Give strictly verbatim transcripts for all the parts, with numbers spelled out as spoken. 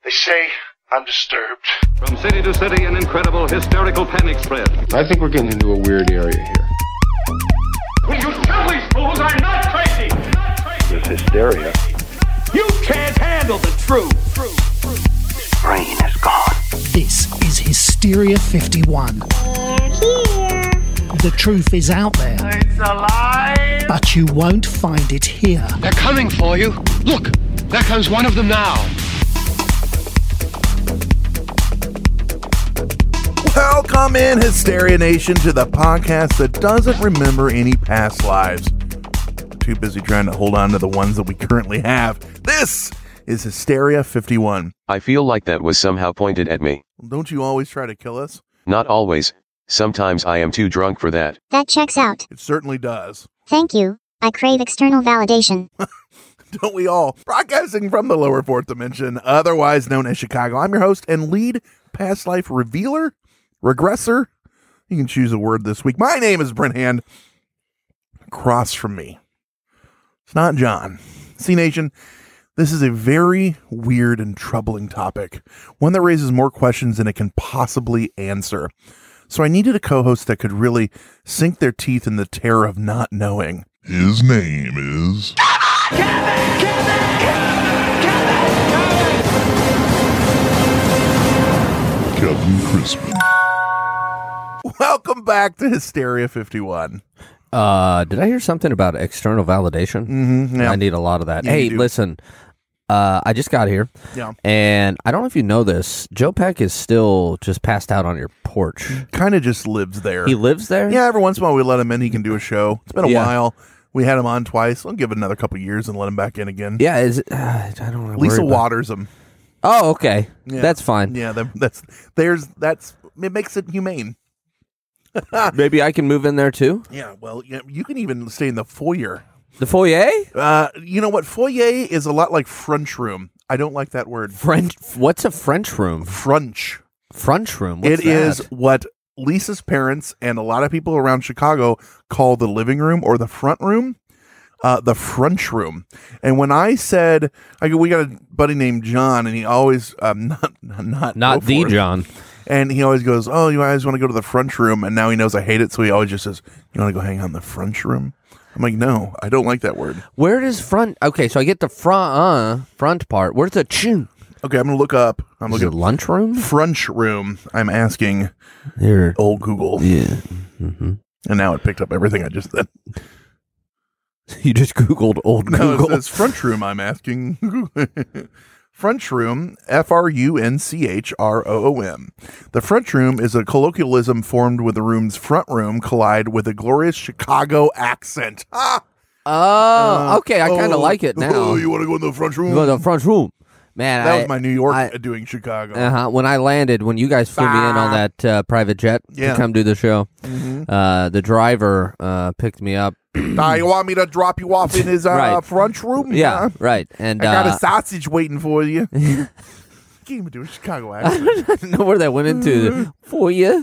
They say I'm disturbed. From city to city, an incredible hysterical panic spread. I think we're getting into a weird area here. Will you tell these fools I'm not crazy? Not crazy. There's hysteria. You can't handle the truth. Brain is gone. This is Hysteria fifty-one. They're here. The truth is out there. It's alive. But you won't find it here. They're coming for you. Look, there comes one of them now. Welcome in, Hysteria Nation, to the podcast that doesn't remember any past lives. We're too busy trying to hold on to the ones that we currently have. This is Hysteria fifty-one. I feel like that was somehow pointed at me. Don't you always try to kill us? Not always. Sometimes I am too drunk for that. That checks out. It certainly does. Thank you. I crave external validation. Don't we all? Broadcasting from the lower fourth dimension, otherwise known as Chicago. I'm your host and lead past life revealer, regressor. You can choose a word this week. My name is Brent Hand. Across from me, it's not John. C-Nation, this is a very weird and troubling topic, one that raises more questions than it can possibly answer. So I needed a co-host that could really sink their teeth in the terror of not knowing. His name is... Kevin! Kevin! Kevin! Kevin Crispin. Welcome back to Hysteria fifty-one. Uh, did I hear something about external validation? Mm-hmm, yeah. I need a lot of that. Yeah, hey, you do. listen, uh, I just got here, Yeah. and I don't know if you know this. Joe Peck is still just passed out on your porch. Kind of just lives there. He lives there? Yeah, every once in a while we let him in. He can do a show. It's been a Yeah. while. We had him on twice. I'll give it another couple years and let him back in again. Yeah, is it, uh, I don't know. Lisa waters him. Oh, okay. Yeah. That's fine. Yeah, that, that's there's that's it makes it humane. Maybe I can move in there too? Yeah, well, yeah, you can even stay in the foyer. The foyer? Uh, you know what? Foyer is a lot like French room. I don't like that word. French? What's a French room? French. French room? What's It is that? what Lisa's parents and a lot of people around Chicago call the living room or the front room. Uh, the French room. And when I said, I go, we got a buddy named John, and he always, um, not, not, Not the Beaufort. John. And he always goes, oh, you guys want to go to the French room? And now he knows I hate it, so he always just says, you want to go hang out in the French room? I'm like, no, I don't like that word. Where does front? Okay, so I get the front uh, front part. Where's the chin? Okay, I'm going to look up. I'm Is looking it lunchroom? French room. I'm asking Here. old Google. Yeah. Mm-hmm. And now it picked up everything I just said. You just Googled old No, it Google. says French room, I'm asking. French room, F R U N C H R O O M. The French room is a colloquialism formed with the room's front room collide with a glorious Chicago accent. Ah! Oh, Uh, okay. I kind of oh, like it now. Oh, you want to go in the French room? Go to the front room. Man, that I, was my New York I- doing Chicago. Uh-huh. When I landed, when you guys flew me in on that uh, private jet Yeah. to come do the show, Mhm. uh, the driver uh, picked me up. Now, you want me to drop you off in his uh, Right. French room? Yeah, right. And I got uh, a sausage waiting for you. Can't even do a Chicago accent. I don't know where that went into. The foyer?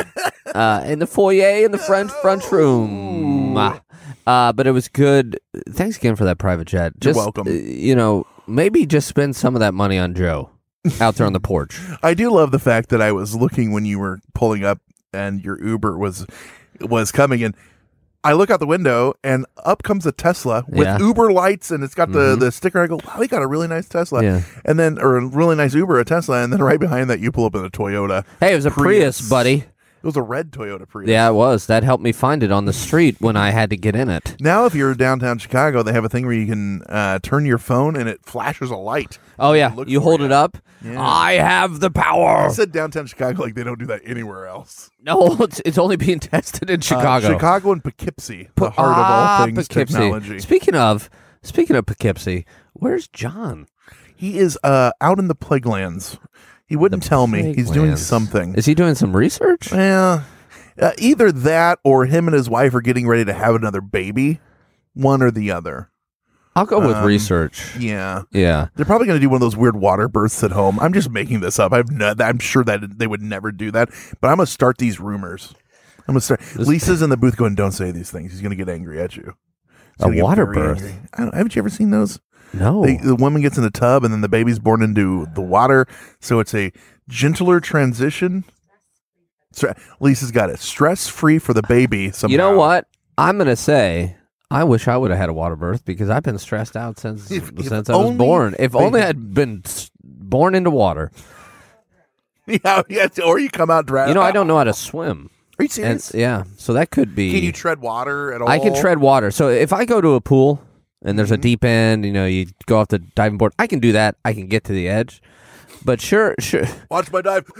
Uh, in the foyer in the French French room. Uh, but it was good. Thanks again for that private jet. You're Just, welcome. uh, you know, maybe just spend some of that money on Joe out there on the porch. I do love the fact that I was looking when you were pulling up and your Uber was was coming in. I look out the window and up comes a Tesla with Yeah. Uber lights and it's got the, Mhm. the sticker. I go, wow, we got a really nice Tesla. Yeah. And then, or a really nice Uber, a Tesla. And then right behind that, you pull up in a Toyota. Hey, it was a Prius, Prius. buddy. It was a red Toyota Prius. Yeah, it was. That helped me find it on the street when I had to get in it. Now, if you're downtown Chicago, they have a thing where you can uh, turn your phone and it flashes a light. Oh, yeah. Look You for hold you. it up. Yeah. I have the I power. said downtown Chicago like they don't do that anywhere else. No, it's, it's only being tested in Chicago. Uh, Chicago and Poughkeepsie, the heart Ah, of all things Poughkeepsie. technology. Speaking of, speaking of Poughkeepsie, where's John? He is uh, out in the Plaguelands. He wouldn't tell me. He's doing Plaguelands. something. Is he doing some research? Yeah. Uh, either that or him and his wife are getting ready to have another baby. One or the other. I'll go with Um, research. Yeah. Yeah. They're probably going to do one of those weird water births at home. I'm just making this up. I've no, I'm sure that they would never do that. But I'm going to start these rumors. I'm going to start. This- Lisa's in the booth going, don't say these things. He's going to get angry at you. He's A gonna get water very birth? angry. I don't, haven't you ever seen those? No. They, the woman gets in the tub, and then the baby's born into the water. So it's a gentler transition. Stre- Lisa's got it. Stress-free for the baby somehow. You know what? I'm going to say, I wish I would have had a water birth because I've been stressed out since If- if since I was only born. If they- only I'd been s- born into water. Yeah, yeah, or you come out dry. You know, I don't know how to swim. Are you And serious? yeah, so that could be. Can you tread water at all? I can tread water. So if I go to a pool and there's a deep end, you know, you go off the diving board, I can do that. I can get to the edge. But sure, sure. Watch my dive.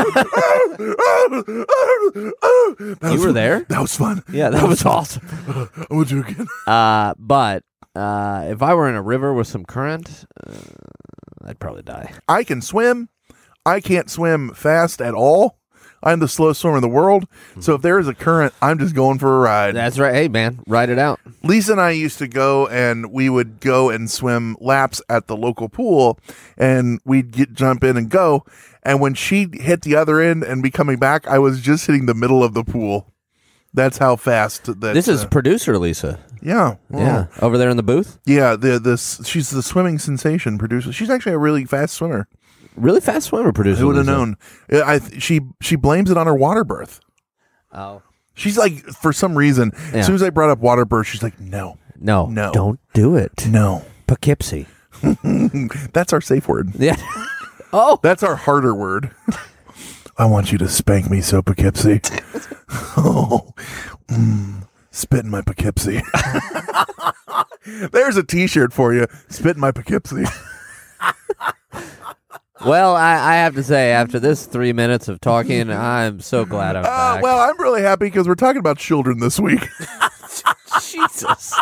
You were there? That was fun. Yeah, that was awesome. I'm gonna do it again. Uh, but uh, if I were in a river with some current, uh, I'd probably die. I can swim. I can't swim fast at all. I'm the slowest swimmer in the world. So if there is a current, I'm just going for a ride. That's right. Hey, man, ride it out. Lisa and I used to go, and we would go and swim laps at the local pool, and we'd get jump in and go. And when she hit the other end and be coming back, I was just hitting the middle of the pool. That's how fast that. This is uh, producer Lisa. yeah, Yeah, over there in the booth. yeah. The this she's the swimming sensation producer. She's actually a really fast swimmer. Really fast swimmer producer. Who would have Lisa. known? Uh, I she she blames it on her water birth. Oh She's like, for some reason, Yeah. as soon as I brought up water birth, she's like, no, no, No. don't do it. no. Poughkeepsie. That's our safe word. Yeah. Oh, That's our harder word. I want you to spank me so Poughkeepsie. Oh, mm, spit in my Poughkeepsie. There's a T-shirt for you. Spit in my Poughkeepsie. well, I, I have to say, after this three minutes of talking, I'm so glad I'm Uh, back. well, I'm really happy because we're talking about children this week. Jesus.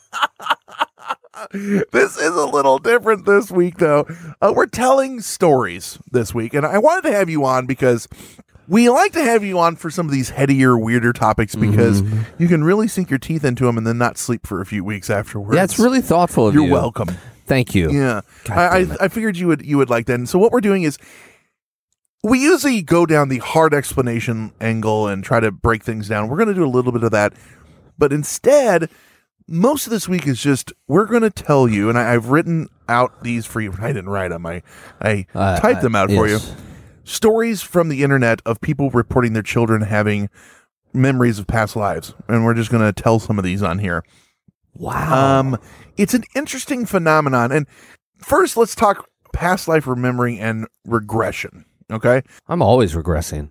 This is a little different this week, though. Uh, we're telling stories this week, and I wanted to have you on because we like to have you on for some of these headier, weirder topics because Mm-hmm. you can really sink your teeth into them and then not sleep for a few weeks afterwards. Yeah, it's really thoughtful of You're you. welcome. Thank you. Yeah, God I, I damn it. I figured you would you would like that. And so what we're doing is we usually go down the hard explanation angle and try to break things down. We're going to do a little bit of that, but instead, most of this week is just we're going to tell you. And I, I've written out these for you. I didn't write them. I I Uh, typed uh, them out for you. yes. Stories from the internet of people reporting their children having memories of past lives, and we're just going to tell some of these on here. Wow. Um, it's an interesting phenomenon. And first, let's talk past life remembering and regression. Okay. I'm always regressing.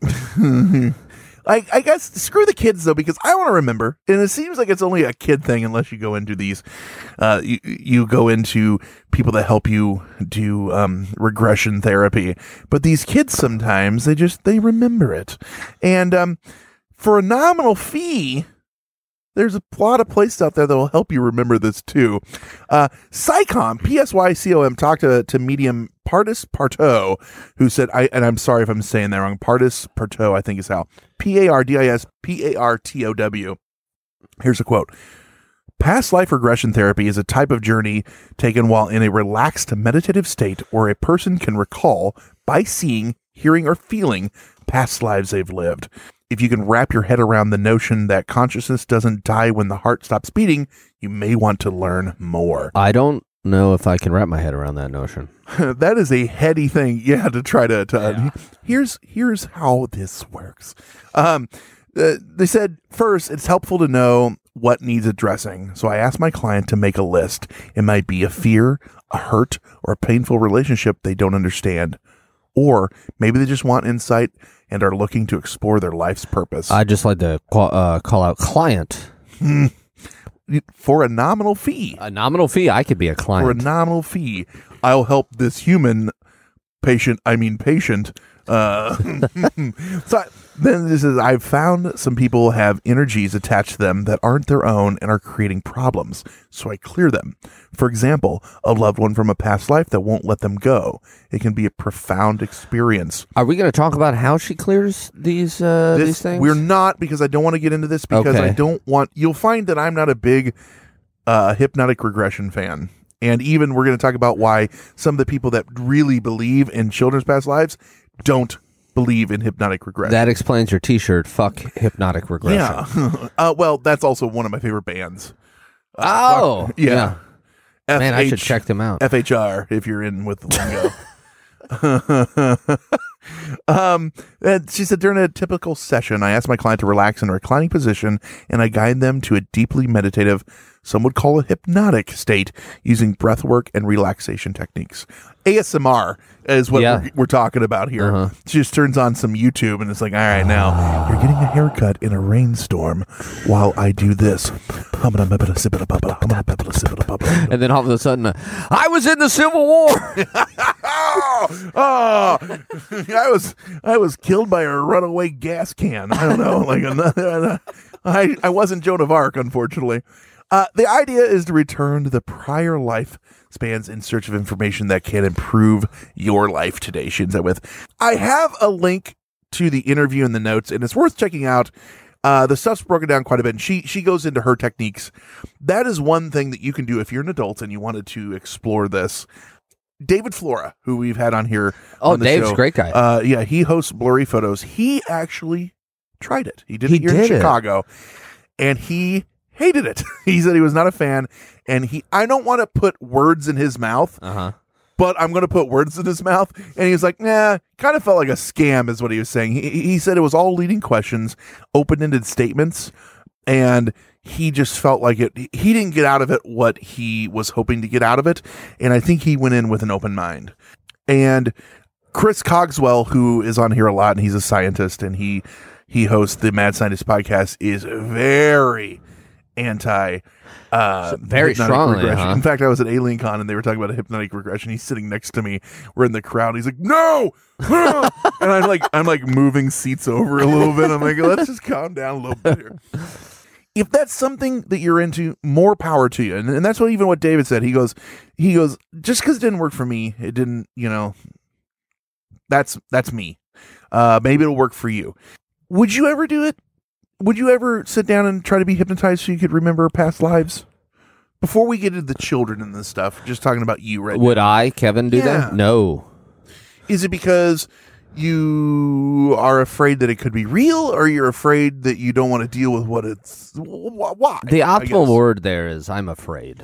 I, I guess screw the kids though, because I want to remember, and it seems like it's only a kid thing unless you go into these, uh, you, you go into people that help you do um, regression therapy. But these kids sometimes they just they remember it, and um, for a nominal fee, there's a lot of places out there that will help you remember this too. Uh, Psycom, P S Y C O M, talked to, to medium Pardis Partot, who said, I and I'm sorry if I'm saying that wrong. Pardis Partot, I think is how. P A R D I S P A R T O W. Here's a quote. Past life regression therapy is a type of journey taken while in a relaxed meditative state where a person can recall by seeing, hearing, or feeling past lives they've lived. If you can wrap your head around the notion that consciousness doesn't die when the heart stops beating, you may want to learn more. I don't know if I can wrap my head around that notion. That is a heady thing, yeah, to try to. to yeah. Here's here's how this works. Um, uh, they said first, it's helpful to know what needs addressing. So I asked my client to make a list. It might be a fear, a hurt, or a painful relationship they don't understand, or maybe they just want insight and are looking to explore their life's purpose. I'd just like to call, uh, call out client. For a nominal fee. A nominal fee, I could be a client. For a nominal fee, I'll help this human patient, I mean patient. Uh, so I, then this is, I've found some people have energies attached to them that aren't their own and are creating problems. So I clear them. For example, a loved one from a past life that won't let them go. It can be a profound experience. Are we going to talk about how she clears these uh, This- these things? We're not, because I don't want to get into this because Okay. I don't want, you'll find that I'm not a big uh, hypnotic regression fan. And even we're going to talk about why some of the people that really believe in children's past lives don't believe in hypnotic regression. That explains your T-shirt. Fuck hypnotic regression. Yeah. uh, well, that's also one of my favorite bands. Oh, yeah. Man, I should F H check them out. F H R if you're in with the lingo. um, and she said, during a typical session, I ask my client to relax in a reclining position and I guide them to a deeply meditative, some would call a hypnotic state using breath work and relaxation techniques. A S M R is what Yeah. we're, we're talking about here. Uh-huh. She just turns on some YouTube and it's like, all right, now you're getting a haircut in a rainstorm while I do this. And then all of a sudden, uh, I was in the Civil War. oh, oh, I was I was killed by a runaway gas can. I don't know, like another. I I wasn't Joan of Arc, unfortunately. Uh, the idea is to return to the prior life spans in search of information that can improve your life today. She ends that with, I have a link to the interview in the notes, and it's worth checking out. Uh, the stuff's broken down quite a bit, and she she goes into her techniques. That is one thing that you can do if you're an adult and you wanted to explore this. David Flora, who we've had on here. Oh, on the Dave's show, a great guy. Uh, yeah, he hosts Blurry Photos. He actually tried it. He did He it here did in it. Chicago, and he hated it. He said he was not a fan, and he. I don't want to put words in his mouth, Uh-huh. but I'm going to put words in his mouth. And he was like, nah, kind of felt like a scam is what he was saying. He, he said it was all leading questions, open-ended statements, and he just felt like it. He didn't get out of it what he was hoping to get out of it. And I think he went in with an open mind. And Chris Cogswell, who is on here a lot, and he's a scientist, and he, he hosts the Mad Scientist podcast, is very anti uh Very hypnotic strongly, regression. huh? In fact, I was at Alien Con and they were talking about a hypnotic regression. He's sitting next to me. We're in the crowd. He's like, no, no. And I'm like, I'm like moving seats over a little bit. I'm like, let's just calm down a little bit here. If that's something that you're into, more power to you. And, and that's what even what David said. He goes, he goes, just because it didn't work for me, it didn't, you know, that's that's me. Uh, maybe it'll work for you. Would you ever do it? Would you ever sit down and try to be hypnotized so you could remember past lives? Before we get into the children and this stuff, just talking about you right Would now. I, Kevin, do Yeah. that? No. Is it because you are afraid that it could be real, or you're afraid that you don't want to deal with what it's... wh- Why? The I optimal guess. word there is I'm afraid.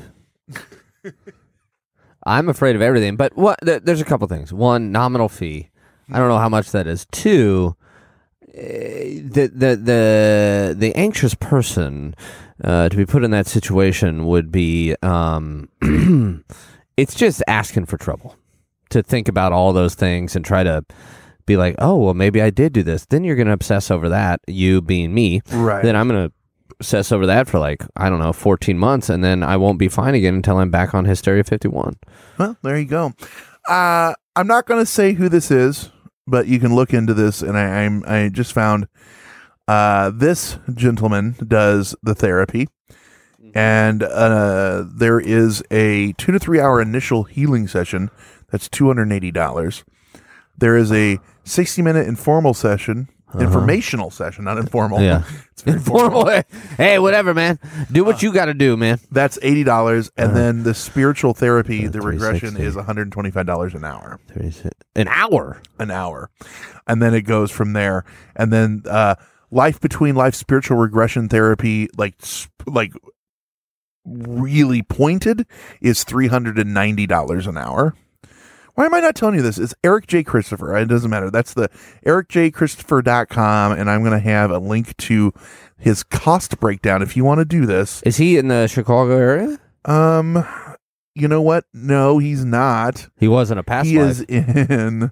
I'm afraid of everything. But what? Th- there's a couple things. One, nominal fee. I don't know how much that is. Two, eh, the the the the anxious person uh, to be put in that situation would be um, it's just asking for trouble to think about all those things and try to be like, oh well, maybe I did do this. Then you're going to obsess over that. You being me, Right. Then I'm going to obsess over that for like I don't know, fourteen months, and then I won't be fine again until I'm back on Hysteria fifty-one. Well, there you go. Uh, I'm not going to say who this is, but you can look into this. And I, I'm I just found uh, this gentleman does the therapy, and uh, there is a two to three hour initial healing session that's two hundred eighty dollars. There is a sixty minute informal session, Uh-huh. informational session, not informal. Yeah. It's very formal. Informal. Hey, whatever, man. Do what you got to do, man. That's eighty dollars, and then the spiritual therapy, Uh, the regression, three sixty. is one hundred twenty-five dollars an hour. An hour. An hour, and then it goes from there. And then uh, life between life spiritual regression therapy, like sp- like really pointed, is three hundred and ninety dollars an hour. Why am I not telling you this? It's Eric J. Christopher. It doesn't matter. That's the eric j christopher dot com, and I'm going to have a link to his cost breakdown if you want to do this. Is he in the Chicago area? Um, you know what? No, he's not. He wasn't a past He life. is in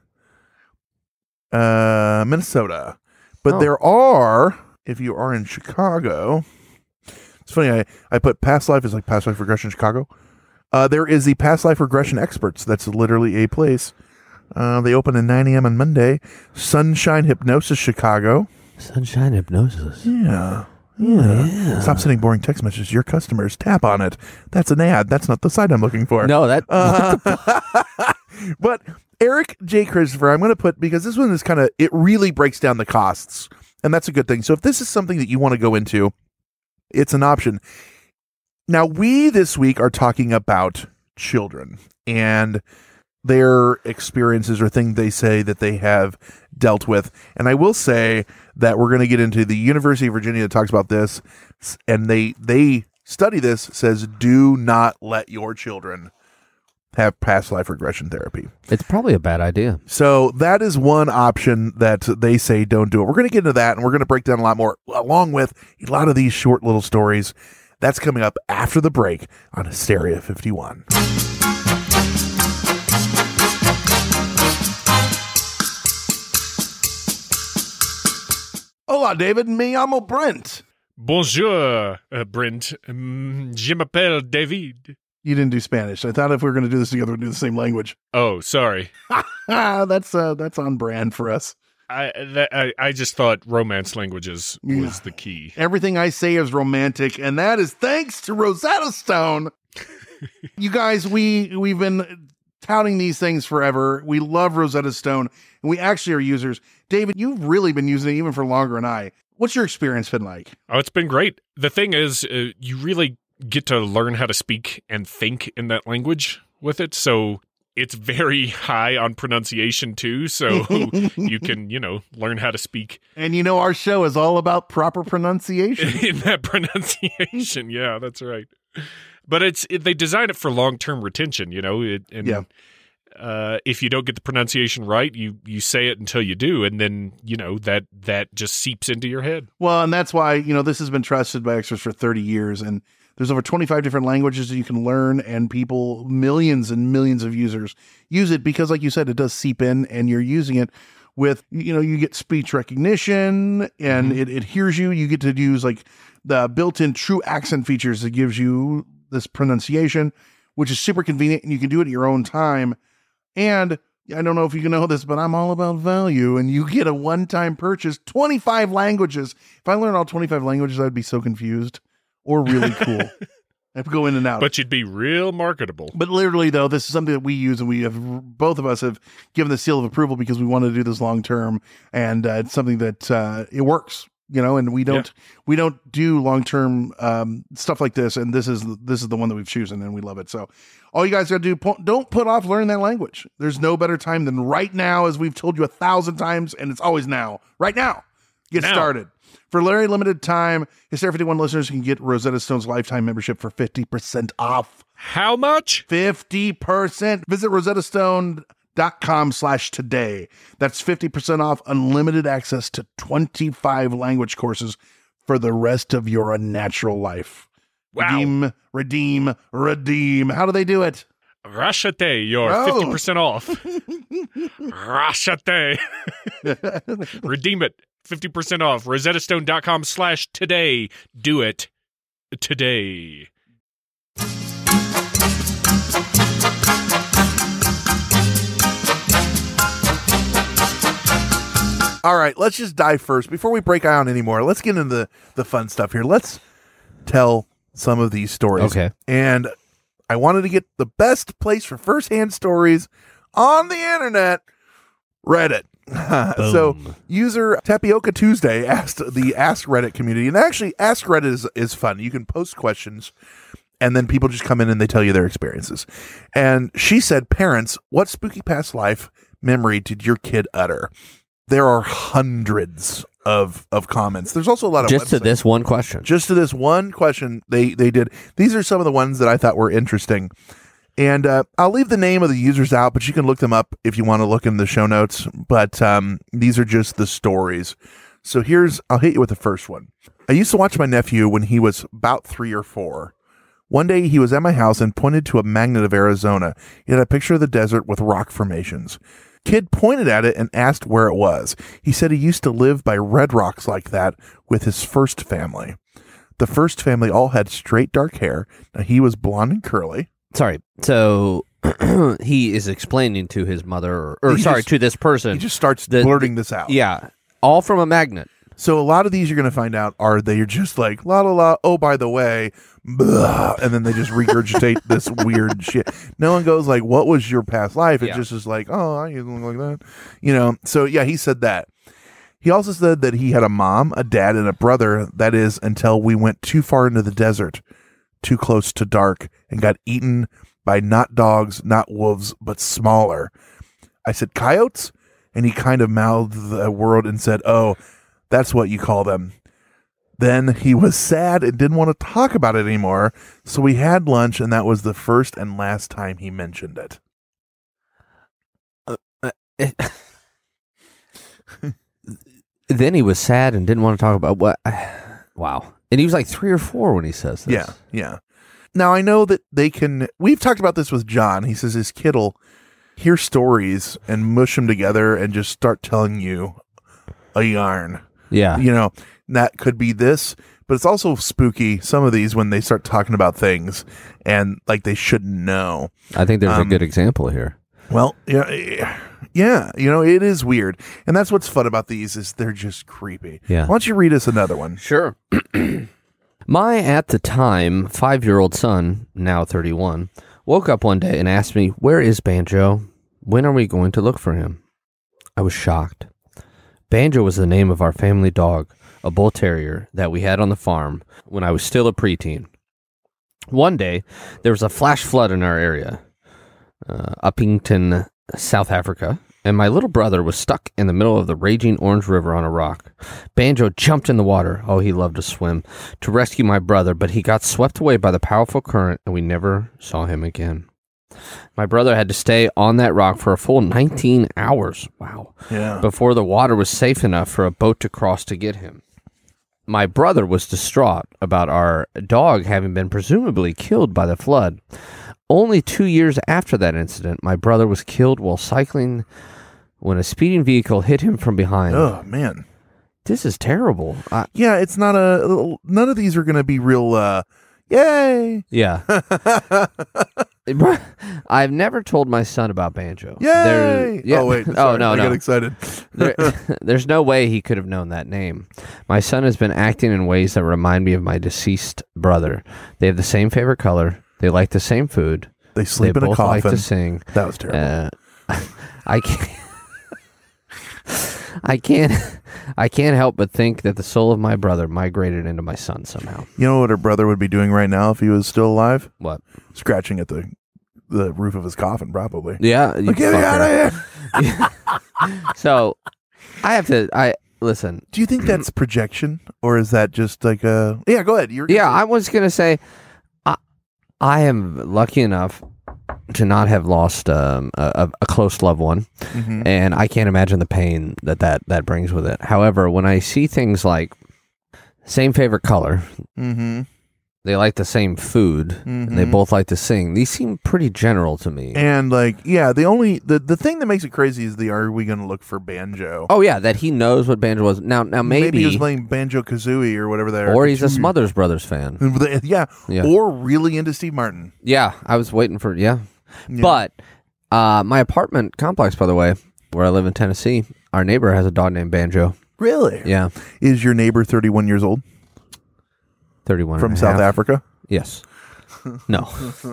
uh Minnesota. But Oh. there are, if you are in Chicago, it's funny, I, I put past life as like past life regression Chicago. Uh, there is the Past Life Regression Experts. That's literally a place. Uh, they open at nine a.m. on Monday. Sunshine Hypnosis Chicago. Sunshine Hypnosis. Yeah. Yeah. Stop sending boring text messages to your customers. Tap on it. That's an ad. That's not the site I'm looking for. No, that. Uh, but Eric J. Christopher, I'm going to put, because this one is kind of, it really breaks down the costs. And that's a good thing. So if this is something that you want to go into, it's an option. Now, we this week are talking about children and their experiences or things they say that they have dealt with. And I will say that we're going to get into the University of Virginia that talks about this, and they they study this says do not let your children have past life regression therapy. It's probably a bad idea. So that is one option that they say don't do it. We're going to get into that, and we're going to break down a lot more, along with a lot of these short little stories. That's coming up after the break on Hysteria fifty-one. Hola, David. Me llamo Brent. Bonjour, uh, Brent. Um, je m'appelle David. You didn't do Spanish. I thought if we were going to do this together, we'd do the same language. Oh, sorry. that's uh, that's on brand for us. I, that, I I just thought romance languages Yeah. was the key. Everything I say is romantic, and that is thanks to Rosetta Stone. You guys, we we've been touting these things forever. We love Rosetta Stone, and we actually are users. David, you've really been using it even for longer than I. What's your experience been like? Oh, it's been great. The thing is, uh, you really get to learn how to speak and think in that language with it. So it's very high on pronunciation too. So you can, you know, learn how to speak. And you know, our show is all about proper pronunciation. In that pronunciation. Yeah, that's right. But it's it, they design it for long-term retention, you know, it, and Yeah. uh, if you don't get the pronunciation right, you, you say it until you do. And then, you know, that, that just seeps into your head. Well, and that's why, you know, this has been trusted by experts for thirty years, and there's over twenty-five different languages that you can learn, and people, millions and millions of users use it because, like you said, it does seep in, and you're using it with, you know, you get speech recognition, and Mm-hmm. it, it hears you. You get to use like the built-in true accent features that gives you this pronunciation, which is super convenient, and you can do it at your own time. And I don't know if you know this, but I'm all about value, and you get a one-time purchase, twenty-five languages. If I learned all twenty-five languages, I'd be so confused. Or really cool. I have to go in and out. But you'd be real marketable. But literally, though, this is something that we use, and we have, both of us have given the seal of approval because we want to do this long term, and uh, it's something that uh, it works, you know. And we don't Yeah. we don't do long term um, stuff like this, and this is this is the one that we've chosen, and we love it. So, all you guys got to do, po- don't put off learning that language. There's no better time than right now, as we've told you a thousand times, and it's always now. Right now, get Now. started. For a very limited time, Hysteria fifty-one listeners can get Rosetta Stone's lifetime membership for fifty percent off. How much? fifty percent. Visit rosettastone.com slash today. That's fifty percent off unlimited access to twenty-five language courses for the rest of your unnatural life. Wow. Redeem, redeem, redeem. How do they do it? Rashate, you're Oh. fifty percent off. Rashate. Redeem it. fifty percent off. rosettastone.com slash today. Do it today. All right, let's just dive first. Before we break out anymore, let's get into the, the fun stuff here. Let's tell some of these stories. Okay. And I wanted to get the best place for firsthand stories on the internet, Reddit. So user Tapioca Tuesday asked the Ask Reddit community, and actually Ask Reddit is, is fun. You can post questions and then people just come in and they tell you their experiences. And she said, parents, what spooky past life memory did your kid utter? There are hundreds of, of comments. There's also a lot of Just to websites. this one question. Just to this one question they, they did. These are some of the ones that I thought were interesting. And uh, I'll leave the name of the users out, but you can look them up if you want to look in the show notes. But um, these are just the stories. So here's, I'll hit you with the first one. I used to watch my nephew when he was about three or four. One day he was at my house and pointed to a magnet of Arizona. It had a picture of the desert with rock formations. Kid pointed at it and asked where it was. He said he used to live by red rocks like that with his first family. The first family all had straight dark hair. Now he was blonde and curly. Sorry. So he is explaining to his mother, or, or He sorry, just- to this person. He just starts the- blurting this out. Yeah. All from a magnet. So a lot of these you're going to find out are they're just like, la la la, oh, by the way, blah, and then they just regurgitate this weird shit. No one goes like, what was your past life? It Yeah. just is like, oh, I used to look like that. You know, so yeah, he said that. He also said that he had a mom, a dad, and a brother, that is, until we went too far into the desert, too close to dark, and got eaten by not dogs, not wolves, but smaller. I said, coyotes? And he kind of mouthed the word and said, oh, that's what you call them. Then he was sad and didn't want to talk about it anymore. So we had lunch, and that was the first and last time he mentioned it. Uh, uh, it then he was sad and didn't want to talk about what. Wow. And he was like three or four when he says this. Yeah, yeah. Now, I know that they can... We've talked about this with John. He says his kid will hear stories and mush them together and just start telling you a yarn. Yeah. You know, that could be this, but it's also spooky, some of these, when they start talking about things and like they shouldn't know. I think there's Um, a good example here. Well, yeah, yeah, you know, it is weird. And that's what's fun about these is they're just creepy. Yeah. Why don't you read us another one? Sure. My, at the time, five-year-old son, now thirty-one, woke up one day and asked me, "Where is Banjo? When are we going to look for him?" I was shocked. Banjo was the name of our family dog, a bull terrier that we had on the farm when I was still a preteen. One day, there was a flash flood in our area, uh, Uppington, South Africa, and my little brother was stuck in the middle of the raging Orange River on a rock. Banjo jumped in the water, oh, he loved to swim, to rescue my brother, but he got swept away by the powerful current, and we never saw him again. My brother had to stay on that rock for a full nineteen hours, wow, Yeah. before the water was safe enough for a boat to cross to get him. My brother was distraught about our dog having been presumably killed by the flood. Only two years after that incident, my brother was killed while cycling when a speeding vehicle hit him from behind. Oh, man. This is terrible. I, Yeah, it's not a... None of these are going to be real, uh, yay! yeah. I've never told my son about Banjo. Yay! There- yeah. Oh, wait. oh, sorry, no, I no. got excited. There, there's no way he could have known that name. My son has been acting in ways that remind me of my deceased brother. They have the same favorite color. They like the same food. They sleep they in a both coffin. like to sing. That was terrible. Uh, I can't. I can't. I can't help but think that the soul of my brother migrated into my son somehow. You know what her brother would be doing right now if he was still alive? What? Scratching at the the roof of his coffin, probably. Yeah. You Like, get me out of here! here. So, I have to. I listen. Do you think that's projection, or is that just like a? Yeah, go ahead. You're Yeah, I was gonna say, I, I am lucky enough to not have lost um, a, a close loved one, Mhm. and I can't imagine the pain that, that that brings with it. However, when I see things like same favorite color, Mm-hmm. they like the same food, and they Mhm. both like to sing, these seem pretty general to me. And like, yeah, the only the, the thing that makes it crazy is the are we going to look for Banjo? Oh yeah, that he knows what Banjo was. Now, now maybe, he was playing Banjo Kazooie or whatever they are, or he's a Kazooie. Smothers Brothers fan. Yeah. Yeah. Or really into Steve Martin. Yeah, I was waiting for yeah. Yeah. But uh, my apartment complex, by the way, where I live in Tennessee, our neighbor has a dog named Banjo. Really? Yeah, Is your neighbor thirty-one years old thirty-one from and a South half. Africa? Yes. No.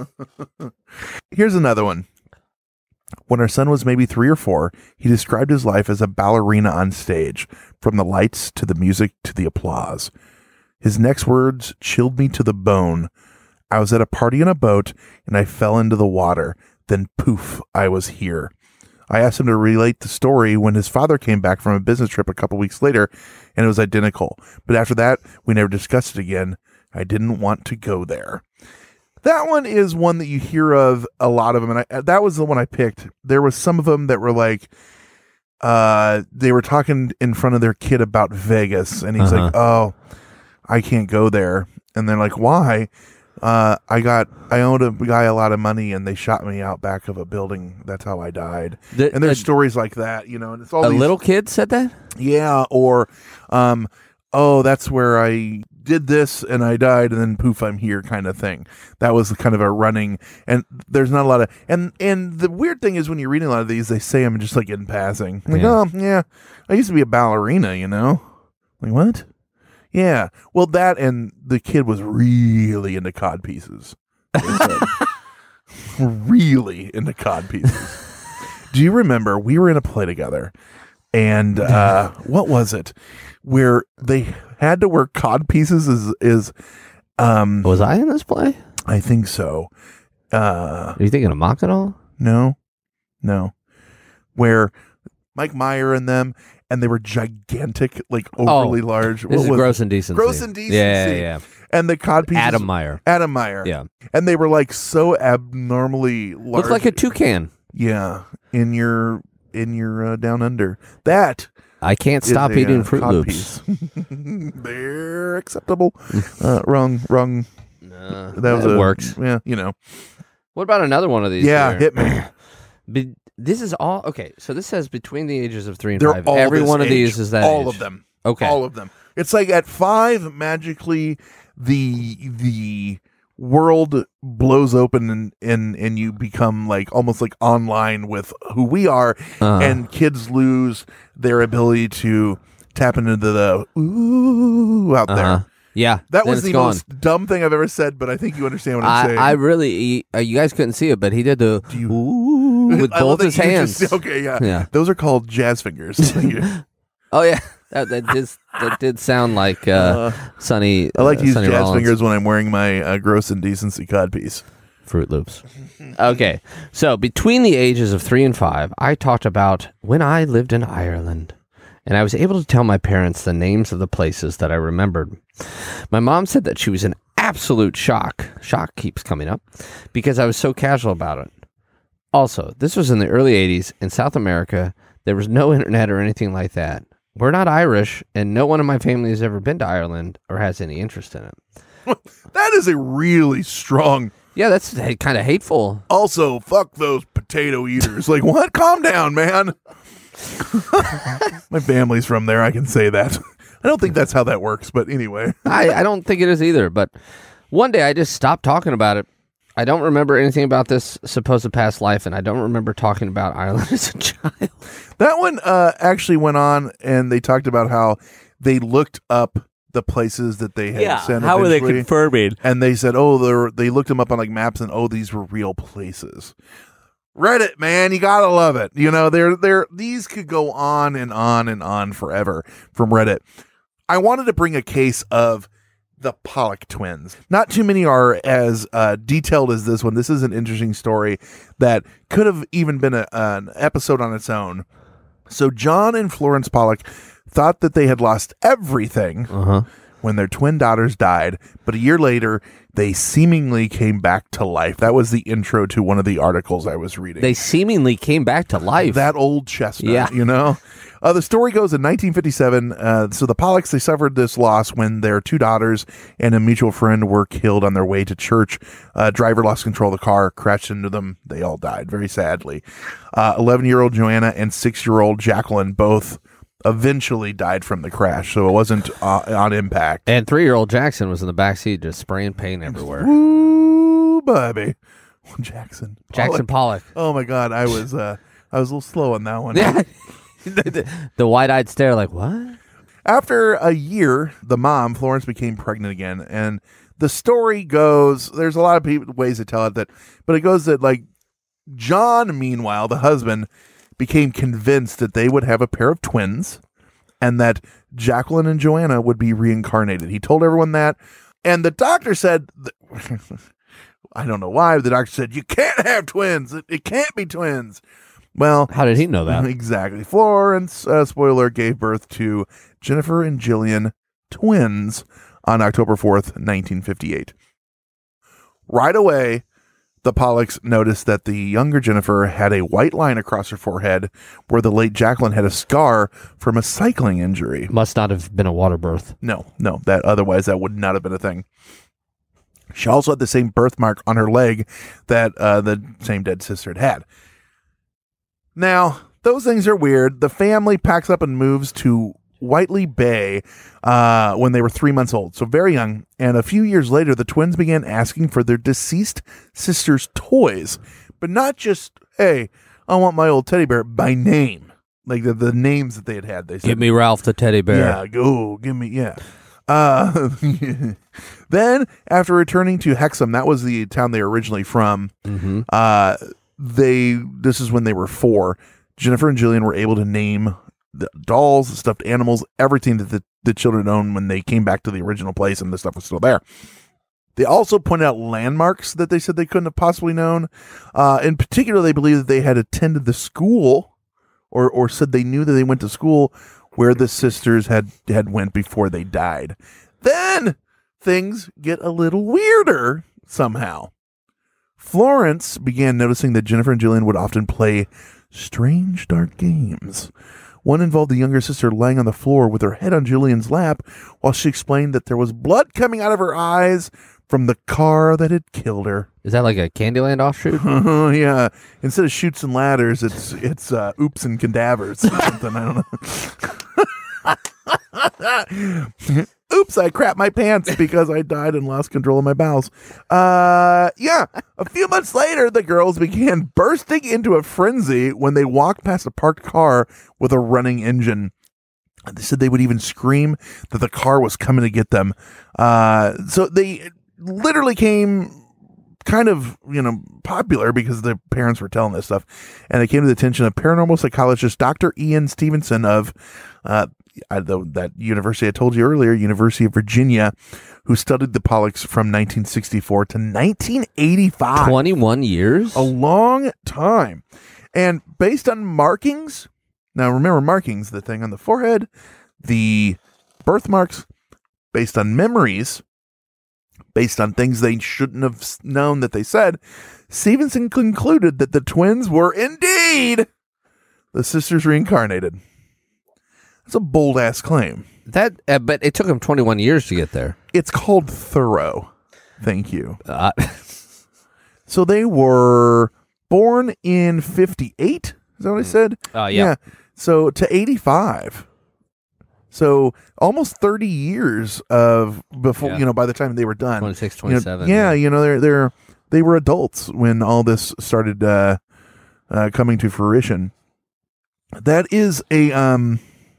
Here's another one. When our son was maybe three or four, he described his life as a ballerina on stage, from the lights to the music to the applause. His next words chilled me to the bone. I was at a party in a boat, and I fell into the water. Then poof, I was here. I asked him to relate the story when his father came back from a business trip a couple weeks later, and it was identical. But after that, we never discussed it again. I didn't want to go there. That one is one that you hear of a lot of them, and I, that was the one I picked. There was some of them that were like, uh, they were talking in front of their kid about Vegas, and he's Uh-huh. like, "Oh, I can't go there," and they're like, "Why?" Uh, I got I owed a guy a lot of money, and they shot me out back of a building. That's how I died. The- and there's a- stories like that, you know. And it's all A these- little kid said that? yeah, or, um, oh, that's where I did this and I died, and then poof, I'm here, kind of thing. That was kind of a running, and there's not a lot of, and and the weird thing is when you're reading a lot of these, they say them just like in passing, like, Yeah. oh yeah, I used to be a ballerina, you know, like what? Yeah, well, that and the kid was really into cod pieces. They said. Really into cod pieces. Do you remember we were in a play together, and uh, what was it? Where they had to wear cod pieces is is um Was I in this play? I think so. Uh Are you thinking of Mock at all? no. No. Where Mike Meyer and them, and they were gigantic, like overly Oh, large. This What is was Gross it? Indecency. Gross Indecency. Yeah, yeah, yeah. And the cod pieces. Adam Meyer. Adam Meyer. Yeah. And they were like so abnormally large. Looked like a toucan. Yeah, in your in your uh, down under. That I can't is stop a, eating uh, Fruit cod Loops. piece. They're acceptable. uh, wrong, wrong. No, That was it a, works. Yeah, you know. What about another one of these? Yeah, here? hit me. Be- this is all okay. So this says between the ages of three and They're five. all Every this one of age. these is that all age. of them. Okay. All of them. It's like at five, magically the the world blows open and and, and you become like almost like online with who we are, Uh, and kids lose their ability to tap into the ooh out uh-huh. there. Yeah, That then was it's the gone. most dumb thing I've ever said, but I think you understand what I'm I, saying. I really, uh, you guys couldn't see it, but he did the you- ooh with I love both that his you hands. just- okay, yeah. Yeah. Those are called jazz fingers. Oh yeah, that, that did that did sound like uh, Sonny. I like to uh, use Sonny jazz Rollins. fingers when I'm wearing my uh, gross indecency codpiece. Fruit Loops. Okay, so between the ages of three and five, I talked about when I lived in Ireland, and I was able to tell my parents the names of the places that I remembered. My mom said that she was in absolute shock. Shock keeps coming up because I was so casual about it. Also, this was in the early eighties in South America. There was no internet or anything like that. We're not Irish, and no one in my family has ever been to Ireland or has any interest in it. That is a really strong. Yeah, that's kind of hateful. Also, fuck those potato eaters. Like, what? Calm down, man. My family's from there. I can say that. I don't think that's how that works, but anyway. I, I don't think it is either, but one day I just stopped talking about it. I don't remember anything about this supposed past life, and I don't remember talking about Ireland as a child. That one uh, actually went on, and they talked about how they looked up the places that they had sent. how were they eventually, confirming? And they said, oh, they were, they looked them up on like maps, and oh, these were real places. Reddit, man, you gotta love it. You know, they're they're these could go on and on and on forever from Reddit. I wanted to bring a case of the Pollock twins. Not too many are as uh, detailed as this one. This is an interesting story that could have even been a, an episode on its own. So John and Florence Pollock thought that they had lost everything Uh-huh. when their twin daughters died, but a year later, they seemingly came back to life. That was the intro to one of the articles I was reading. They seemingly came back to life. That old chestnut, Yeah. you know? Uh, the story goes in nineteen fifty-seven. Uh, so the Pollocks, they suffered this loss when their two daughters and a mutual friend were killed on their way to church. Uh, driver lost control of the car, crashed into them. They all died, very sadly. Uh, eleven-year-old Joanna and six-year-old Jacqueline both eventually died from the crash, so it wasn't uh, on impact. And three-year-old Jackson was in the backseat just spraying paint everywhere. Ooh, baby. Jackson. Jackson Pollock. Oh, my God. I was, uh, I was a little slow on that one. Yeah. the the, the wide-eyed stare like, what? After a year, the mom, Florence, became pregnant again. And the story goes, there's a lot of people, ways to tell it, that, but it goes that, like, John, meanwhile, the husband, became convinced that they would have a pair of twins and that Jacqueline and Joanna would be reincarnated. He told everyone that. And the doctor said, I don't know why, but the doctor said, you can't have twins. It, it can't be twins. Well, How did he know that? exactly. Florence, uh, spoiler, gave birth to Jennifer and Jillian, twins, on October fourth, nineteen fifty-eight. Right away, the Pollocks noticed that the younger Jennifer had a white line across her forehead where the late Jacqueline had a scar from a cycling injury. Must not have been a water birth. No, no, that otherwise that would not have been a thing. She also had the same birthmark on her leg that uh, the same dead sister had had. Now, those things are weird. The family packs up and moves to Whiteley Bay uh, when they were three months old, so very young. And a few years later, the twins began asking for their deceased sister's toys, but not just, hey, I want my old teddy bear, by name. Like the, the names that they had had. They said, Give me Ralph the teddy bear. yeah, go, give me, yeah. Uh, then, after returning to Hexham, that was the town they were originally from, Mm-hmm. uh, they, this is when they were four, Jennifer and Jillian were able to name the dolls, the stuffed animals, everything that the, the children owned when they came back to the original place and the stuff was still there. They also pointed out landmarks that they said they couldn't have possibly known. Uh, in particular, they believe that they had attended the school or or said they knew that they went to school where the sisters had had went before they died. Then things get a little weirder somehow. Florence began noticing that Jennifer and Julian would often play strange, dark games. One involved the younger sister lying on the floor with her head on Julian's lap while she explained that there was blood coming out of her eyes from the car that had killed her. Is that like a Candyland offshoot? Yeah. Instead of Chutes and Ladders, it's it's uh, Oops and Cadavers or something. I don't know. Oops, I crapped my pants because I died and lost control of my bowels. Uh, yeah. A few months later, the girls began bursting into a frenzy when they walked past a parked car with a running engine. They said they would even scream that the car was coming to get them. Uh, so they literally came kind of, you know, popular because their parents were telling this stuff. And it came to the attention of paranormal psychologist Doctor Ian Stevenson of uh, I, the, that university I told you earlier, University of Virginia, who studied the Pollocks from nineteen sixty-four to nineteen eighty-five. twenty-one years? A long time. And based on markings, now remember markings, the thing on the forehead, the birthmarks, based on memories, based on things they shouldn't have known that they said, Stevenson concluded that the twins were indeed the sisters reincarnated. That's a bold ass claim. That, uh, but it took him twenty-one years to get there. It's called thorough. Thank you. Uh, so they were born in fifty-eight. Is that what I said? Uh, yeah. yeah. So to eighty-five. So almost thirty years of before, Yeah. you know, by the time they were done. twenty-six, You know, twenty-seven. yeah, you know, they're they're they were adults when all this started uh, uh, coming to fruition. That is a um.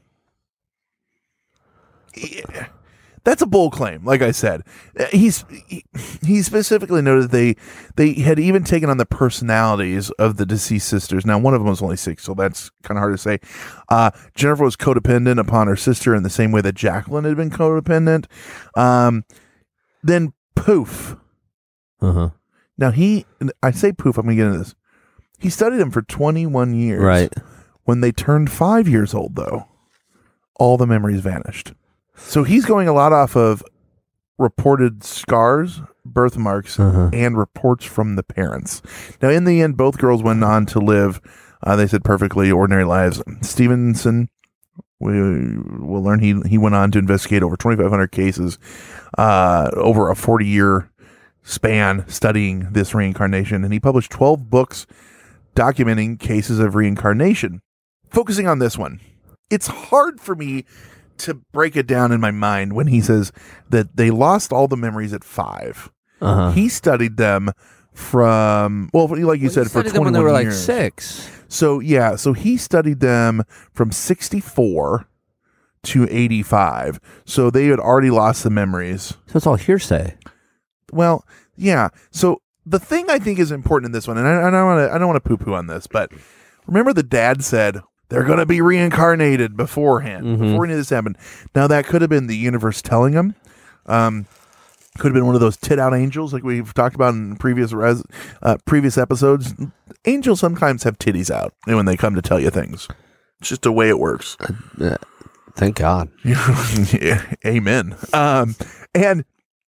That's a bold claim. Like I said, he's he, he specifically noted they they had even taken on the personalities of the deceased sisters. Now, one of them was only six, so that's kind of hard to say. Uh, Jennifer was codependent upon her sister in the same way that Jacqueline had been codependent. Um, then poof. Uh huh. Now he, I say poof. I'm gonna get into this. He studied them for twenty-one years. Right. When they turned five years old, though, all the memories vanished. So he's going a lot off of reported scars, birthmarks, uh-huh. and reports from the parents. Now, in the end, both girls went on to live, uh, they said, perfectly ordinary lives. Stevenson, we will learn he he went on to investigate over twenty-five hundred cases uh, over a forty-year span studying this reincarnation, and he published twelve books documenting cases of reincarnation. Focusing on this one, it's hard for me to break it down in my mind when he says that they lost all the memories at five. Uh-huh. He studied them from, well, like you well, said, for twenty-one when they were like years. six. So, yeah, so he studied them from sixty-four to eighty-five. So they had already lost the memories. So it's all hearsay. Well, yeah. So the thing I think is important in this one, and I, I don't want to, I don't want to poo-poo on this, but remember the dad said, they're going to be reincarnated beforehand, Mm-hmm. before any of this happened. Now, that could have been the universe telling him. Um, could have been one of those tit-out angels like we've talked about in previous res- uh, previous episodes. Angels sometimes have titties out when they come to tell you things. It's just the way it works. Uh, thank God. Yeah, amen. Um, and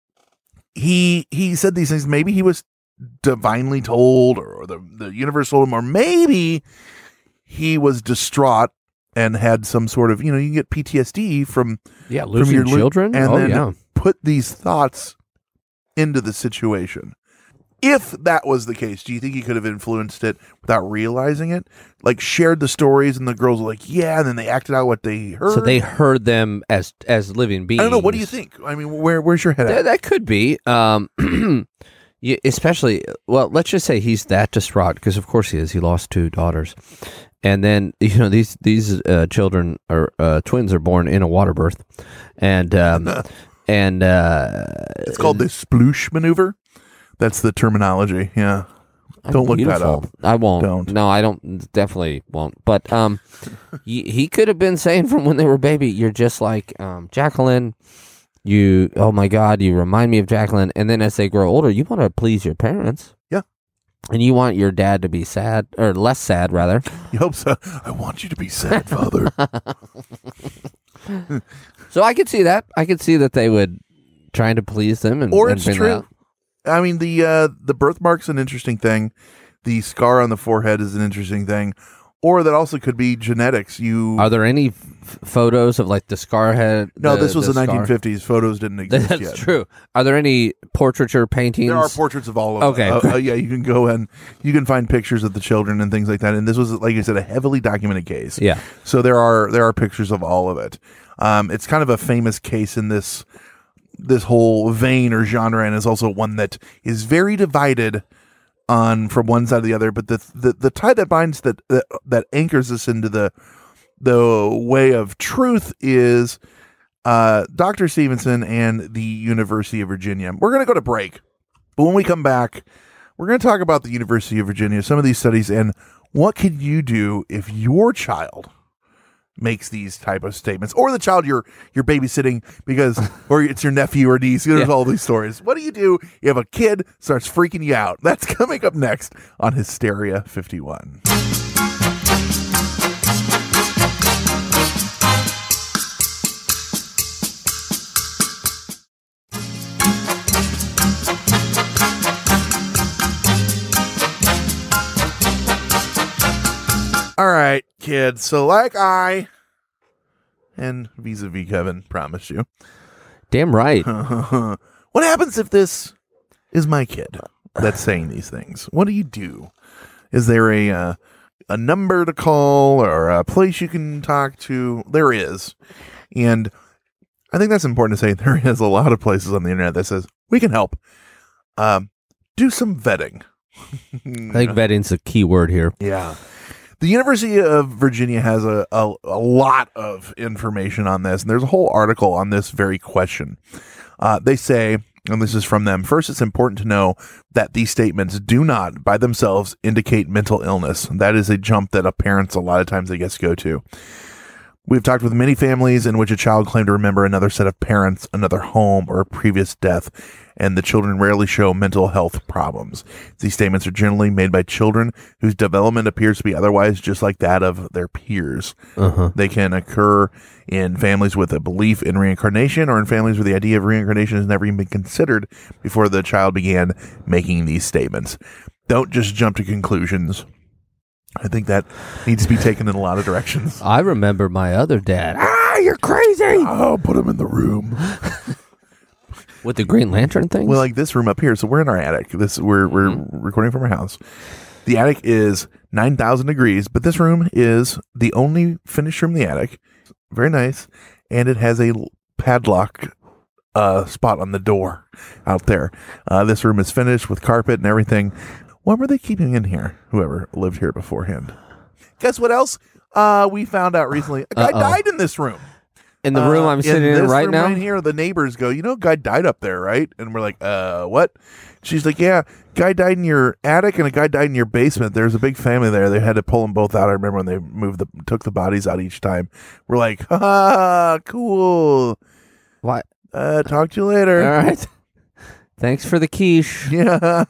he he said these things. Maybe he was divinely told, or, or the, the universe told him, or maybe he was distraught and had some sort of, you know, you can get P T S D from Yeah, from losing your lo- children. and oh, then yeah. put these thoughts into the situation. If that was the case, do you think he could have influenced it without realizing it? Like shared the stories and the girls were like, yeah, and then they acted out what they heard. So they heard them as as living beings. I don't know. What do you think? I mean, where where's your head That, at? that could be. Um, you, especially, well, let's just say he's that distraught, because of course he is. He lost two daughters. And then, you know, these these uh, children are uh, twins are born in a water birth, and um, and uh, It's called the sploosh maneuver. That's the terminology. Yeah, don't look that beautiful. up. I won't. Don't. No, I don't. Definitely won't. But um, he, he could have been saying from when they were baby, "You're just like um, Jacqueline. You, oh my God, you remind me of Jacqueline." And then as they grow older, you want to please your parents. Yeah. and you want your dad to be sad, or less sad, rather. You hope so. I want you to be sad, Father. So I could see that. I could see that they would trying to please them, and or and it's bring true. that out. I mean, the uh, the birthmark's an interesting thing. The scar on the forehead is an interesting thing. Or that also could be genetics. You Are there any f- photos of like the scar head? No, the, this was the, the nineteen fifties. Photos didn't exist That's yet. true. Are there any portraiture paintings? There are portraits of all of Okay. them. Uh, uh, yeah, you can go and you can find pictures of the children and things like that. And this was, like I said, a heavily documented case. Yeah. So there are there are pictures of all of it. Um, it's kind of a famous case in this this whole vein or genre, and is also one that is very divided on from one side to the other. But the the, the tie that binds that, that that anchors us into the the way of truth is uh, Doctor Stevenson and the University of Virginia. We're going to go to break, but when we come back, we're going to talk about the University of Virginia, some of these studies, and what can you do if your child makes these type of statements, or the child you're you're babysitting because, or it's your nephew or niece. There's Yeah. all these stories. What do you do if a kid starts freaking you out? That's coming up next on Hysteria fifty-one. All right, kids. So, like I and vis-a-vis Kevin promised you, Damn right. what happens if this is my kid that's saying these things? What do you do? Is there a uh, a number to call or a place you can talk to? There is, and I think that's important to say. There is a lot of places on the internet that says we can help. Um, do some vetting. I think vetting's a key word here. Yeah. The University of Virginia has a, a, a lot of information on this, and there's a whole article on this very question. Uh, they say, and this is from them, first, it's important to know that these statements do not, by themselves, indicate mental illness. That is a jump that a parents, a lot of times, they guess go to. We've talked with many families in which a child claimed to remember another set of parents, another home, or a previous death, and the children rarely show mental health problems. These statements are generally made by children whose development appears to be otherwise just like that of their peers. Uh-huh. They can occur in families with a belief in reincarnation, or in families where the idea of reincarnation has never even been considered before the child began making these statements. Don't just jump to conclusions. I think that needs to be taken in a lot of directions. I remember my other dad. Ah, you're crazy! Oh, put him in the room. With the Green Lantern thing? Well, like this room up here. So we're in our attic. This we're we're Mm-hmm. recording from our house. The attic is nine thousand degrees, but this room is the only finished room in the attic. Very nice, and it has a padlock uh, spot on the door out there. Uh, this room is finished with carpet and everything. What were they keeping in here? Whoever lived here beforehand. Guess what else? Uh, we found out recently. A guy Uh-oh. died in this room. in the room Uh, I'm sitting in, this right room now? Right here, the neighbors go, you know, guy died up there, right? And we're like, uh, what? She's like, yeah, guy died in your attic and a guy died in your basement. There's a big family there. They had to pull them both out. I remember when they moved the took the bodies out each time. We're like, ha, cool. What? Uh, talk to you later. All right. Thanks for the quiche. Yeah.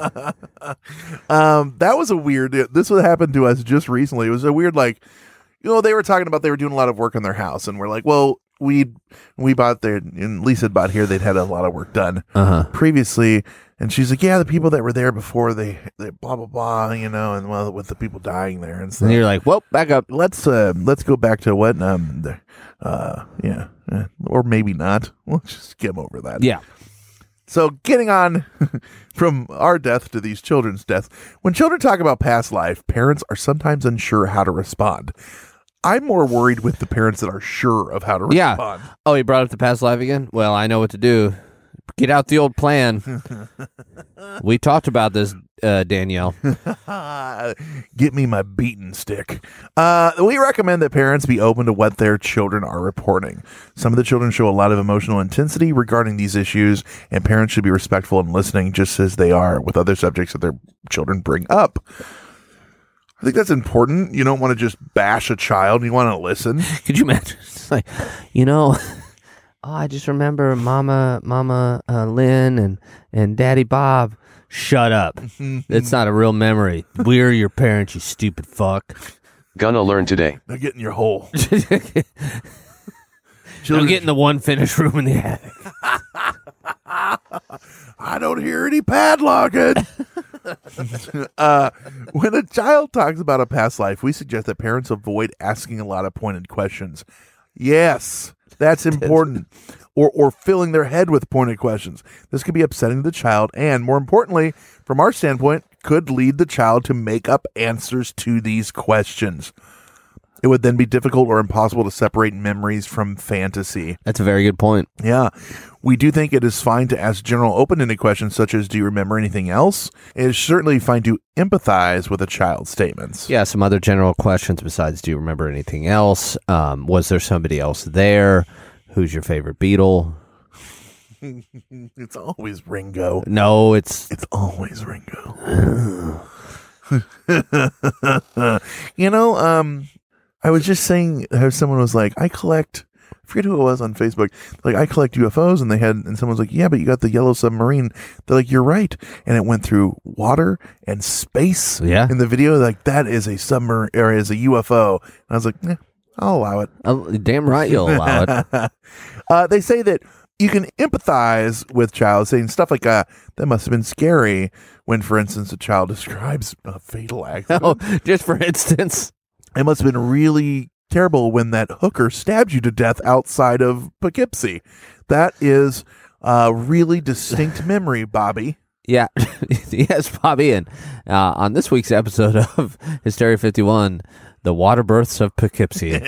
um, that was a weird, this what happened to us just recently. It was a weird, like, you know, they were talking about they were doing a lot of work on their house, and we're like, well, we we bought there, and Lisa had bought here, they'd had a lot of work done Uh-huh. previously, and she's like, yeah, the people that were there before, they, they blah, blah, blah, you know, and well, with the people dying there and stuff. And you're like, whoa, back up. Let's, uh, let's go back to what, um, the, uh, yeah, eh, or maybe not. We'll just skim over that. Yeah. So getting on from our death to these children's deaths, when children talk about past life, parents are sometimes unsure how to respond. I'm more worried with the parents that are sure of how to Yeah. respond. Oh, you brought up the past life again? Well, I know what to do. Get out the old plan. We talked about this, uh, Danielle. Get me my beaten stick. Uh, we recommend that parents be open to what their children are reporting. Some of the children show a lot of emotional intensity regarding these issues, and parents should be respectful and listening just as they are with other subjects that their children bring up. I think that's important. You don't want to just bash a child. You want to listen. Could you imagine? It's like, you know, oh, I just remember Mama, Mama uh, Lynn and, and Daddy Bob Shut up. It's not a real memory. We're your parents, you stupid fuck. Gonna learn today. Now get in your hole. Don't get in the one finished room in the attic. I don't hear any padlocking. uh, when a child talks about a past life, we suggest that parents avoid asking a lot of pointed questions. Yes, that's important. or or filling their head with pointed questions. This could be upsetting to the child, and more importantly, from our standpoint, could lead the child to make up answers to these questions. It would then be difficult or impossible to separate memories from fantasy. That's a very good point. Yeah. We do think it is fine to ask general open-ended questions such as, do you remember anything else? It is certainly fine to empathize with a child's statements. Yeah, some other general questions besides, do you remember anything else? Um, was there somebody else there? Who's your favorite Beatle? It's always Ringo. No, it's... It's always Ringo. You know, um... I was just saying how someone was like, I collect, I forget who it was on Facebook, like, I collect U F Os, and they had, and someone's like, yeah, but you got the yellow submarine. They're like, you're right. And it went through water and space. Yeah. In the video, like, that is a submarine, or is a U F O. And I was like, eh, I'll allow it. Oh, damn right you'll allow it. uh, they say that you can empathize with child, saying stuff like, uh, that must have been scary, when, for instance, a child describes a fatal accident. Oh, just for instance. It must have been really terrible when that hooker stabbed you to death outside of Poughkeepsie. That is a really distinct memory, Bobby. Yeah. Yes, Bobby. And uh, on this week's episode of Hysteria fifty-one, the water births of Poughkeepsie.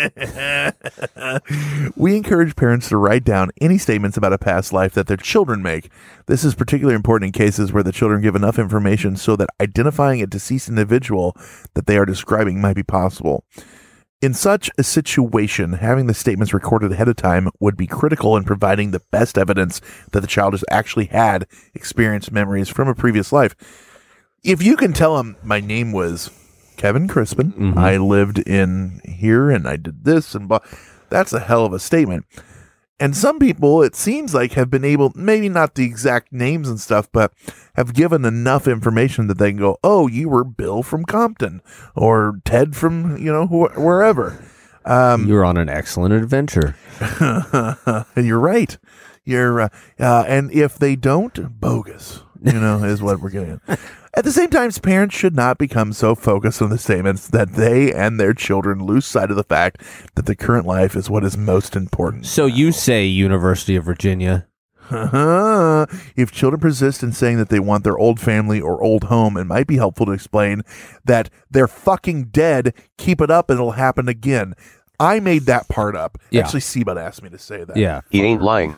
We encourage parents to write down any statements about a past life that their children make. This is particularly important in cases where the children give enough information so that identifying a deceased individual that they are describing might be possible. In such a situation, having the statements recorded ahead of time would be critical in providing the best evidence that the child has actually had experienced memories from a previous life. If you can tell them, my name was Kevin Crispin, mm-hmm. I lived in here and I did this, and blah, that's a hell of a statement. And some people, it seems like, have been able, maybe not the exact names and stuff, but have given enough information that they can go, oh, you were Bill from Compton, or Ted from, you know, wh- wherever. Um, you were on an excellent adventure. You're right. You're, uh, uh, and if they don't, bogus, you know, is what we're getting at. At the same time, parents should not become so focused on the statements that they and their children lose sight of the fact that the current life is what is most important. So you say University of Virginia. Uh-huh. If children persist in saying that they want their old family or old home, it might be helpful to explain that they're fucking dead. Keep it up and it'll happen again. I made that part up. Yeah. Actually, Seabud asked me to say that. Yeah. He ain't lying.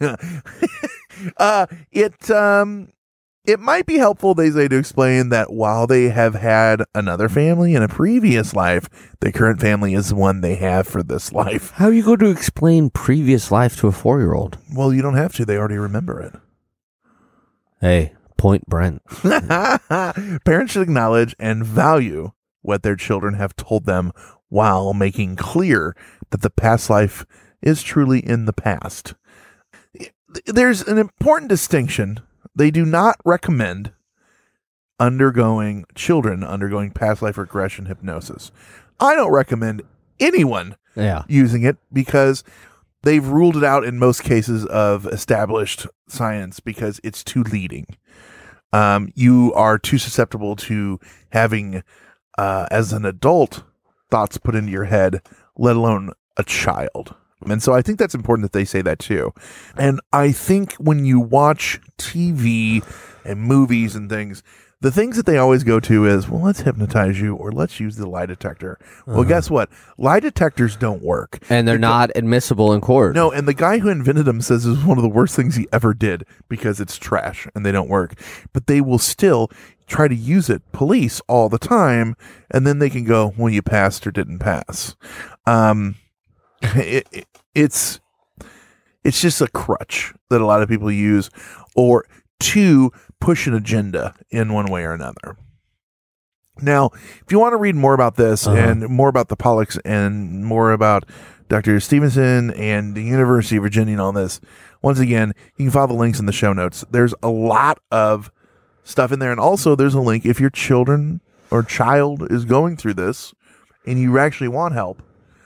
uh, it, um... It might be helpful, they say, to explain that while they have had another family in a previous life, the current family is the one they have for this life. How are you going to explain previous life to a four-year-old? Well, you don't have to. They already remember it. Hey, point Brent. Parents should acknowledge and value what their children have told them while making clear that the past life is truly in the past. There's an important distinction. They do not recommend undergoing children undergoing past life regression hypnosis. I don't recommend anyone yeah. using it because they've ruled it out in most cases of established science because it's too leading. Um, you are too susceptible to having, uh, as an adult, thoughts put into your head, let alone a child. And so I think that's important that they say that too. And I think when you watch T V and movies and things, the things that they always go to is, well, let's hypnotize you or let's use the lie detector. Uh-huh. Well, guess what? Lie detectors don't work. And they're because, not admissible in court. No, and the guy who invented them says it was one of the worst things he ever did because it's trash and they don't work. But they will still try to use it, police, all the time, and then they can go, well, you passed or didn't pass. Um... It, it, it's it's just a crutch that a lot of people use or to push an agenda in one way or another. Now, if you want to read more about this uh-huh. and more about the Pollocks and more about Doctor Stevenson and the University of Virginia and all this, once again, you can follow the links in the show notes. There's a lot of stuff in there. And also, there's a link if your children or child is going through this and you actually want help.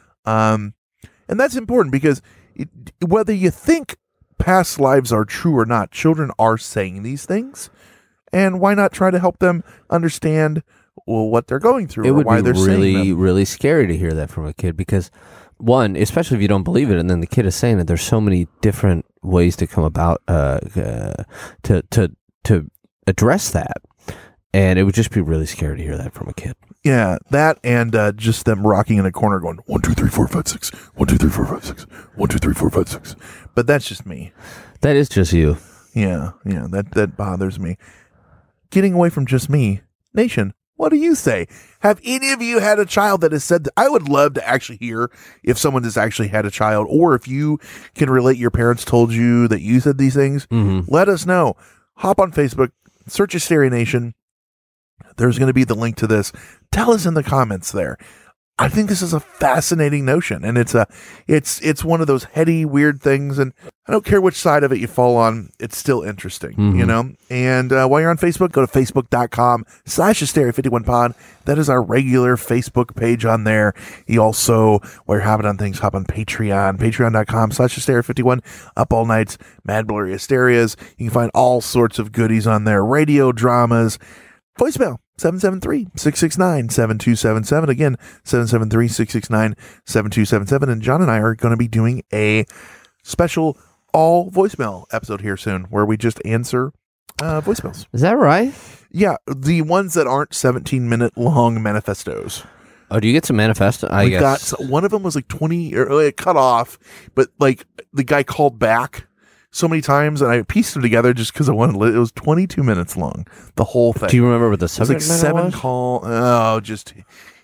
Um, and that's important because it, whether you think past lives are true or not, children are saying these things. And why not try to help them understand well, what they're going through it or would why be they're saying really, them. really scary to hear that from a kid because, one, especially if you don't believe it, and then the kid is saying it, there's so many different ways to come about uh, uh, to to to address that, and it would just be really scary to hear that from a kid. Yeah, that and uh, just them rocking in a corner going, one, two, three, four, five, six, one, two, three, four, five, six, one, two, three, four, five, six. But that's just me. That is just you. Yeah, yeah, that, that bothers me. Getting away from just me, Nation, what do you say? Have any of you had a child that has said that? I would love to actually hear if someone has actually had a child, or if you can relate your parents told you that you said these things. Mm-hmm. Let us know. Hop on Facebook, search Hysteria Nation. There's going to be the link to this. Tell us in the comments there. I think this is a fascinating notion, and it's a, it's it's one of those heady, weird things, and I don't care which side of it you fall on, it's still interesting, Mm-hmm. you know? And uh, while you're on Facebook, go to facebook.com slash hysteria51pod. That is our regular Facebook page on there. You also, while you're hopping on things, hop on Patreon, patreon.com slash hysteria51, up all nights, Mad Blurry Hysterias. You can find all sorts of goodies on there, radio dramas, voicemail. seven seven three, six six nine, seven two seven seven. Again, seven seven three, six six nine, seven two seven seven. And John and I are going to be doing a special all voicemail episode here soon where we just answer uh, voicemails. Is that right? Yeah, the ones that aren't seventeen minute long manifestos. Oh, do you get some manifesto? I we guess. got so one of them was like twenty, or it cut off, but like the guy called back so many times, and I pieced them together just because I wanted to. It was twenty-two minutes long, the whole thing. Do you remember what the It was subject like matter seven was? call. Oh, just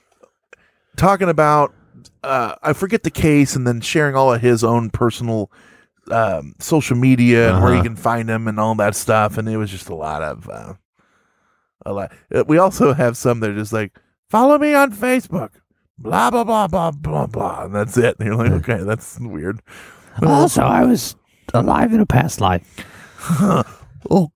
talking about. Uh, I forget the case, and then sharing all of his own personal um, social media and where you Uh-huh. can find him and all that stuff. And it was just a lot of uh, a lot. Uh, We also have some that are just like, follow me on Facebook, blah blah blah blah blah blah, and that's it. And you're like, okay, that's weird. Also, I was alive in a past life. Oh,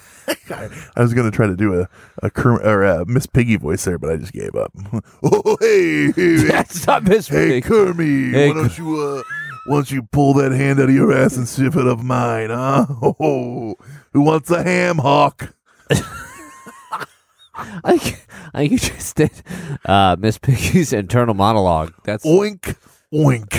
I was going to try to do a a, Kerm- or a Miss Piggy voice there, but I just gave up. Oh, hey, hey, That's not Miss hey, Piggy. Kermie, Hey, why don't you uh, why don't you pull that hand out of your ass and sip it of mine, huh? Oh, who wants a ham hock? I think, I think you just did uh, Miss Piggy's internal monologue. That's Oink, oink.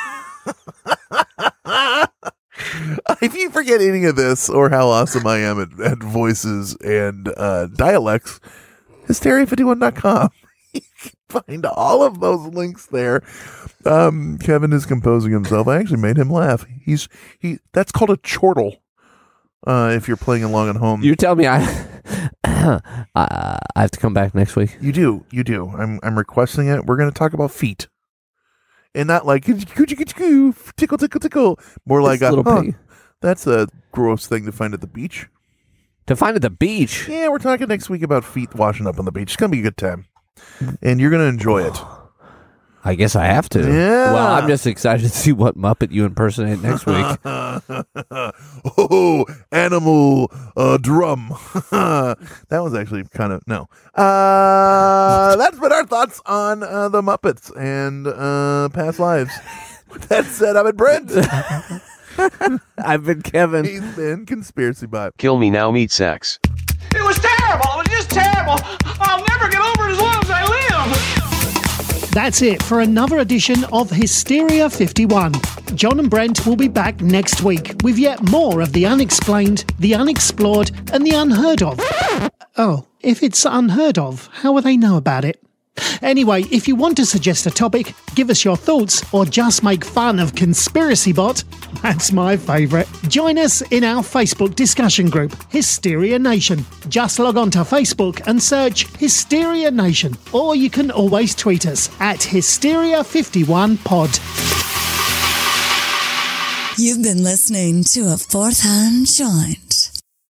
If you forget any of this or how awesome I am at, at voices and uh, dialects, hysteria fifty-one dot com. You can find all of those links there. Um, Kevin is composing himself. I actually made him laugh. He's he. That's called a chortle. Uh, if you're playing along at home, you tell me I uh, I have to come back next week. you do. You do. I'm I'm requesting it. We're going to talk about feet. And not like tickle, tickle, tickle, tickle. More like This a, little huh, pig. that's a gross thing to find at the beach. To find at the beach. Yeah, we're talking next week about feet washing up on the beach. It's going to be a good time. And you're going to enjoy it. I guess I have to. Yeah. Well, I'm just excited to see what Muppet you impersonate next week. Oh, animal uh, drum. That was actually kind of, no. Uh, that's been our thoughts on uh, the Muppets and uh, past lives. With that said, I've been Brent. I've been Kevin. He's been Conspiracy Bot. Kill me now, meat sacks. It was terrible. It was just terrible. I'll never get over it as long as I live. That's it for another edition of Hysteria fifty-one. John and Brent will be back next week with yet more of the unexplained, the unexplored, and the unheard of. Oh, if it's unheard of, how will they know about it? Anyway, if you want to suggest a topic, give us your thoughts, or just make fun of Conspiracy Bot, that's my favourite. Join us in our Facebook discussion group, Hysteria Nation. Just log on to Facebook and search Hysteria Nation, or you can always tweet us at Hysteria fifty-one pod. You've been listening to a fourth hand joint.